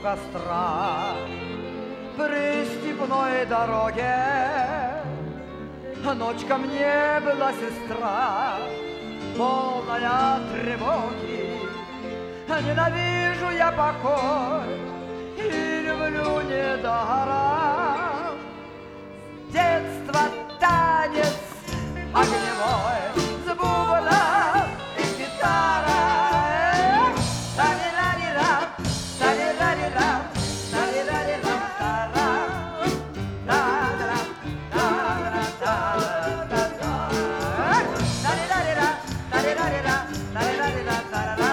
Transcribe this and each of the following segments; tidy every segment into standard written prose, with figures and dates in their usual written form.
костра при степной дороге. Ночь ко мне была сестра, полная тревоги. Ненавижу я покой и люблю недогора. С детства танец огневой, с бубном и гитарой. Та-ри-ра-ри-ра, та-ри-ра-ри-ра, та-ри-ра-ри-ра, та-ра. Та-ра, та-ра, та-ра-та-та. Та-ри-ра-ри-ра, та-ри-ра-ри-ра, та-ри-ра-ри-ра, та-ра-ра.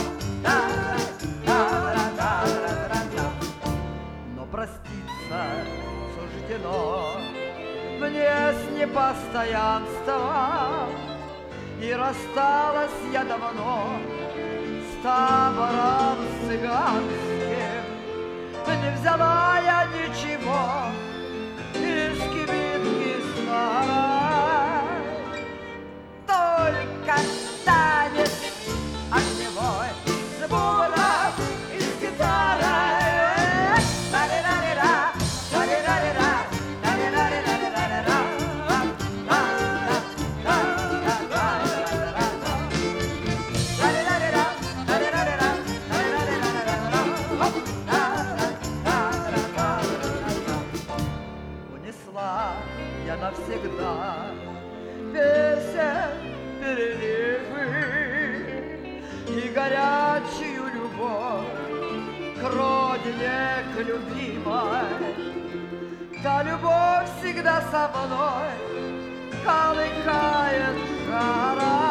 Но проститься суждено мне с непостоянством, и рассталась я давно с табором цыганским. Не взяла я ничего, лишь кибитки старой, только танец огневой с бубном и с гитарой. Та-ри-ра-ри-ра, та-ри-ра-ри-ра, та-ри-ра-ри-ра-ри-ра-ри-ра. Унесла я навсегда песен переливы и горячую любовь к родине, к любимой. Та любовь всегда со мной колыхает жара.